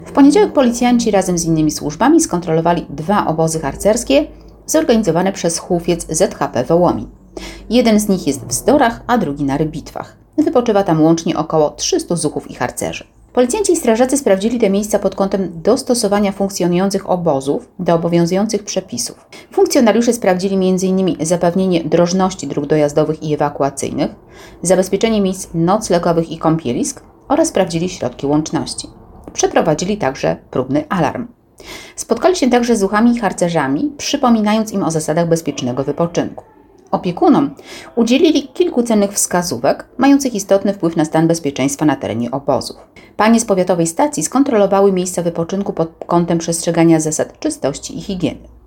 W poniedziałek policjanci razem z innymi służbami skontrolowali 2 obozy harcerskie zorganizowane przez Hółwiec ZHP Wołomin. Jeden z nich jest w Zdorach, a drugi na Rybitwach. Wypoczywa tam łącznie około 300 zuchów i harcerzy. Policjanci i strażacy sprawdzili te miejsca pod kątem dostosowania funkcjonujących obozów do obowiązujących przepisów. Funkcjonariusze sprawdzili m.in. zapewnienie drożności dróg dojazdowych i ewakuacyjnych, zabezpieczenie miejsc noclegowych i kąpielisk oraz sprawdzili środki łączności. Przeprowadzili także próbny alarm. Spotkali się także z zuchami i harcerzami, przypominając im o zasadach bezpiecznego wypoczynku. Opiekunom udzielili kilku cennych wskazówek, mających istotny wpływ na stan bezpieczeństwa na terenie obozów. Panie z powiatowej stacji skontrolowały miejsca wypoczynku pod kątem przestrzegania zasad czystości i higieny.